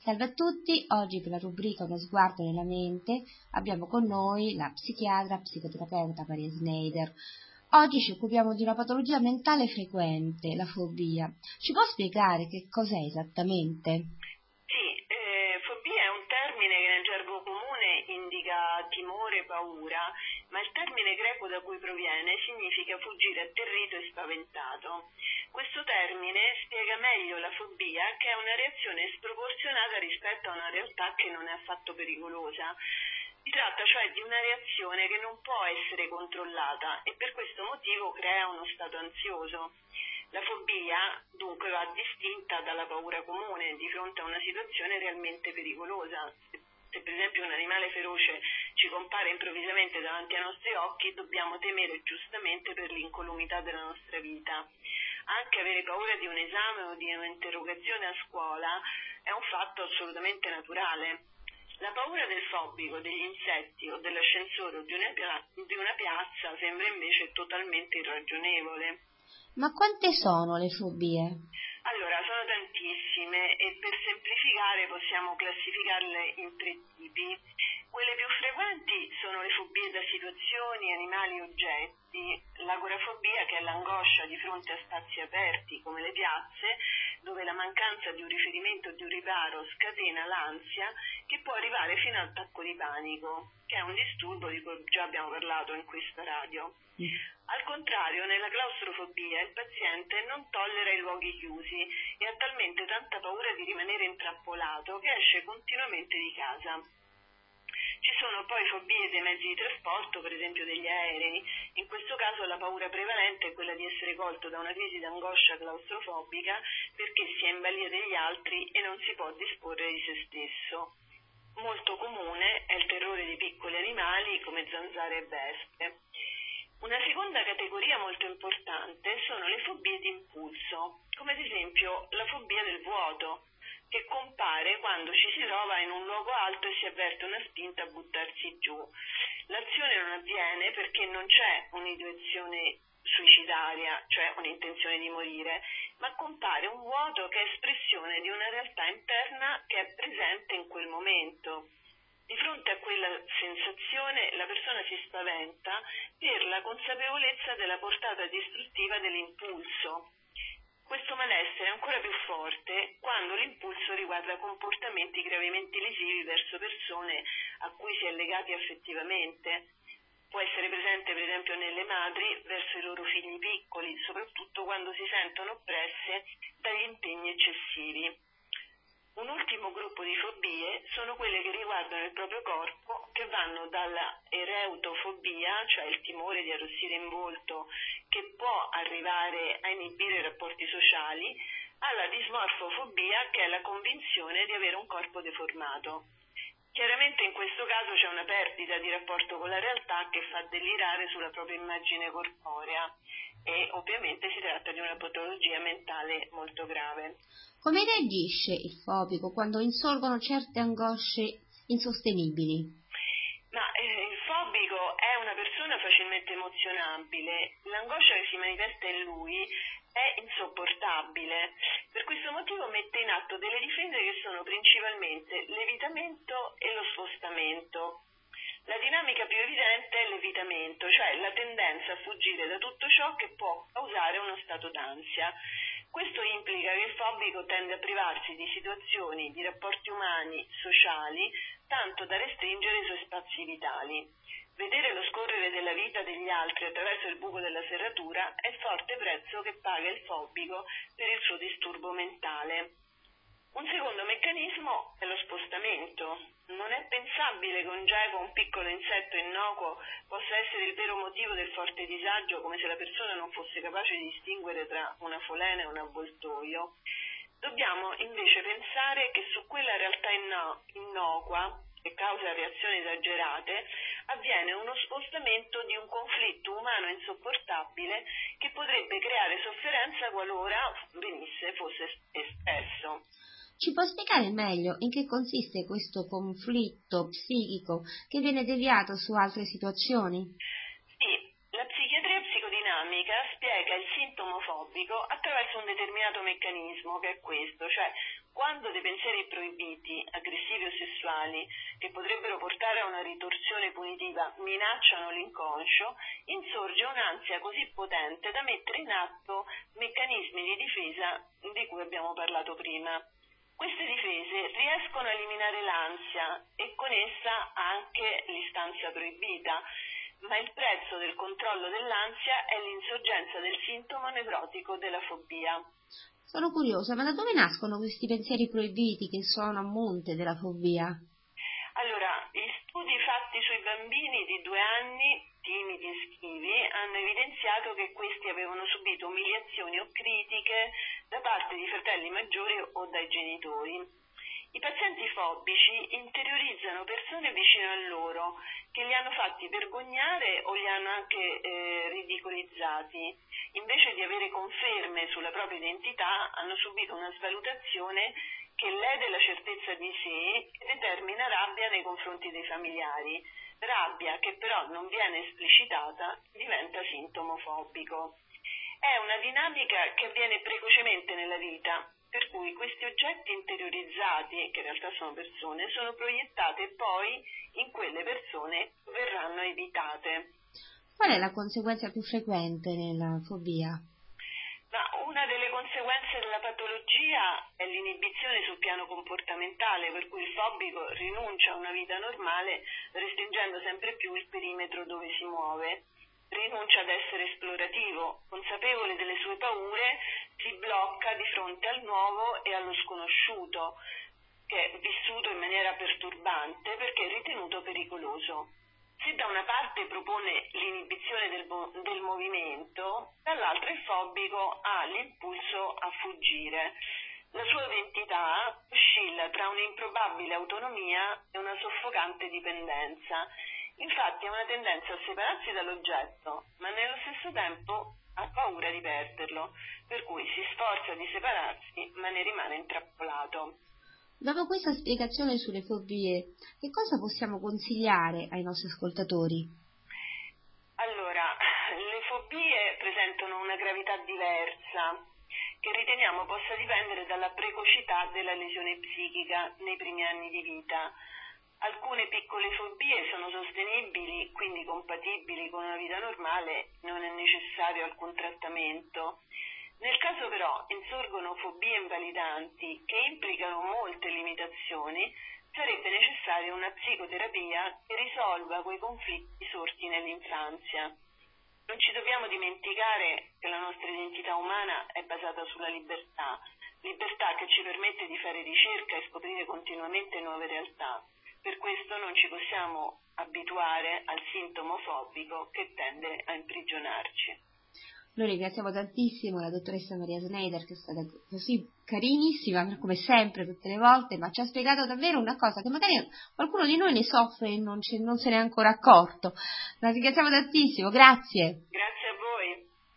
Salve a tutti, oggi per la rubrica Uno sguardo nella mente abbiamo con noi la psichiatra, psicoterapeuta Maria Schneider. Oggi ci occupiamo di una patologia mentale frequente, la fobia. Ci può spiegare che cos'è esattamente? Fobia è un termine che nel gergo comune indica timore, paura, ma il termine greco da cui proviene significa fuggire atterrito e spaventato. Questo termine spiega meglio la fobia, che è una reazione sproporzionata rispetto a una realtà che non è affatto pericolosa. Si tratta cioè di una reazione che non può essere controllata e per questo motivo crea uno stato ansioso. La fobia dunque va distinta dalla paura comune di fronte a una situazione realmente pericolosa. Se per esempio un animale feroce ci compare improvvisamente davanti ai nostri occhi, dobbiamo temere giustamente per l'incolumità della nostra vita. Anche avere paura di un esame o di un'interrogazione a scuola è un fatto assolutamente naturale. La paura del fobico, degli insetti o dell'ascensore o di una piazza sembra invece totalmente irragionevole. Ma quante sono le fobie? Allora, sono tantissime e per semplificare possiamo classificarle in 3 tipi. Quelle più frequenti sono le fobie da situazioni, animali, oggetti, l'agorafobia, che è l'angoscia di fronte a spazi aperti come le piazze, dove la mancanza di un riferimento o di un riparo scatena l'ansia, che può arrivare fino al attacco di panico, che è un disturbo di cui già abbiamo parlato in questa radio. Al contrario, nella claustrofobia il paziente non tollera i luoghi chiusi e ha talmente tanta paura di rimanere intrappolato che esce continuamente di casa. Ci sono poi fobie dei mezzi di trasporto, per esempio degli aerei. In questo caso la paura prevalente è quella di essere colto da una crisi d'angoscia claustrofobica perché si è in balia degli altri e non si può disporre di se stesso. Molto comune è il terrore di piccoli animali come zanzare e vespe. Una seconda categoria molto importante sono le fobie di impulso, come ad esempio la fobia del vuoto, che compare quando ci si trova in un luogo alto e si avverte una spinta a buttarsi giù. L'azione non avviene perché non c'è un'ideazione suicidaria, cioè un'intenzione di morire, ma compare un vuoto che è espressione di una realtà interna che è presente in quel momento. Di fronte a quella sensazione la persona si spaventa per la consapevolezza della portata distruttiva dell'impulso. Questo malessere è ancora più forte quando l'impulso riguarda comportamenti gravemente lesivi verso persone a cui si è legati affettivamente. Può essere presente per esempio nelle madri verso i loro figli piccoli, soprattutto quando si sentono oppresse dagli impegni eccessivi. Un ultimo gruppo di fobie sono quelle che riguardano il proprio corpo, che vanno dalla ereutofobia, cioè il timore di arrossire in volto, che può arrivare a inibire i rapporti sociali, alla dismorfofobia, che è la convinzione di avere un corpo deformato. Chiaramente in questo caso c'è una perdita di rapporto con la realtà che fa delirare sulla propria immagine corporea e ovviamente si tratta di una patologia mentale molto grave. Come reagisce il fobico quando insorgono certe angosce insostenibili? Il fobico è una persona facilmente emozionabile, l'angoscia che si manifesta in lui è insopportabile, per questo motivo mette in atto delle difese che sono principalmente l'evitamento e lo spostamento. La dinamica più evidente è l'evitamento, cioè la tendenza a fuggire da tutto ciò che può causare uno stato d'ansia. Questo implica che il fobico tende a privarsi di situazioni, di rapporti umani, sociali, tanto da restringere i suoi spazi vitali. Vedere lo scorrere della vita degli altri attraverso il buco della serratura è il forte prezzo che paga il fobico per il suo disturbo mentale. Un secondo meccanismo è lo spostamento. Non è pensabile che un geco o un piccolo insetto innocuo possa essere il vero motivo del forte disagio, come se la persona non fosse capace di distinguere tra una folena e un avvoltoio. Dobbiamo invece pensare che su quella realtà innocua, che causa reazioni esagerate, avviene uno spostamento di un conflitto umano insopportabile che potrebbe creare sofferenza qualora fosse espresso. Ci può spiegare meglio in che consiste questo conflitto psichico che viene deviato su altre situazioni? Sì, la psichiatria psicodinamica spiega il sintomo fobico attraverso un determinato meccanismo che è questo, cioè Quando dei pensieri proibiti, aggressivi o sessuali, che potrebbero portare a una ritorsione punitiva, minacciano l'inconscio, insorge un'ansia così potente da mettere in atto meccanismi di difesa di cui abbiamo parlato prima. Queste difese riescono a eliminare l'ansia e con essa anche l'istanza proibita, ma il prezzo del controllo dell'ansia è l'insorgenza del sintomo nevrotico della fobia. Sono curiosa, ma da dove nascono questi pensieri proibiti che sono a monte della fobia? Allora, gli studi fatti sui bambini di 2 anni, timidi e schivi, hanno evidenziato che questi avevano subito umiliazioni o critiche da parte di fratelli maggiori o dai genitori. I pazienti fobici interiorizzano persone vicino a loro che li hanno fatti vergognare o li hanno anche ridicolizzati. Invece di avere conferme sulla propria identità, hanno subito una svalutazione che lede la certezza di sé e determina rabbia nei confronti dei familiari. Rabbia che però non viene esplicitata, diventa sintomo fobico. È una dinamica che avviene precocemente nella vita, per cui questi oggetti interiorizzati, che in realtà sono persone, sono proiettate poi in quelle persone che verranno evitate. Qual è la conseguenza più frequente nella fobia? Ma una delle conseguenze della patologia è l'inibizione sul piano comportamentale, per cui il fobico rinuncia a una vita normale restringendo sempre più il perimetro dove si muove. Rinuncia ad essere esplorativo, consapevole delle sue paure, si blocca di fronte al nuovo e allo sconosciuto, che è vissuto in maniera perturbante perché è ritenuto pericoloso. Se da una parte propone l'inibizione del movimento, dall'altra il fobico ha l'impulso a fuggire. La sua identità oscilla tra un'improbabile autonomia e una soffocante dipendenza. Infatti ha una tendenza a separarsi dall'oggetto, ma nello stesso tempo ha paura di perderlo, per cui si sforza di separarsi, ma ne rimane intrappolato. Dopo questa spiegazione sulle fobie, che cosa possiamo consigliare ai nostri ascoltatori? Allora, le fobie presentano una gravità diversa, che riteniamo possa dipendere dalla precocità della lesione psichica nei primi anni di vita. Alcune piccole fobie sono sostenibili, quindi compatibili con una vita normale, non è necessario alcun trattamento. Nel caso però insorgono fobie invalidanti che implicano molte limitazioni, sarebbe necessaria una psicoterapia che risolva quei conflitti sorti nell'infanzia. Non ci dobbiamo dimenticare che la nostra identità umana è basata sulla libertà che ci permette di fare ricerca e scoprire continuamente nuove realtà. Per questo non ci possiamo abituare al sintomo fobico che tende a imprigionarci. Noi ringraziamo tantissimo la dottoressa Maria Schneider, che è stata così carinissima, come sempre, tutte le volte, ma ci ha spiegato davvero una cosa che magari qualcuno di noi ne soffre e non se ne è ancora accorto. La ringraziamo tantissimo, grazie. Grazie.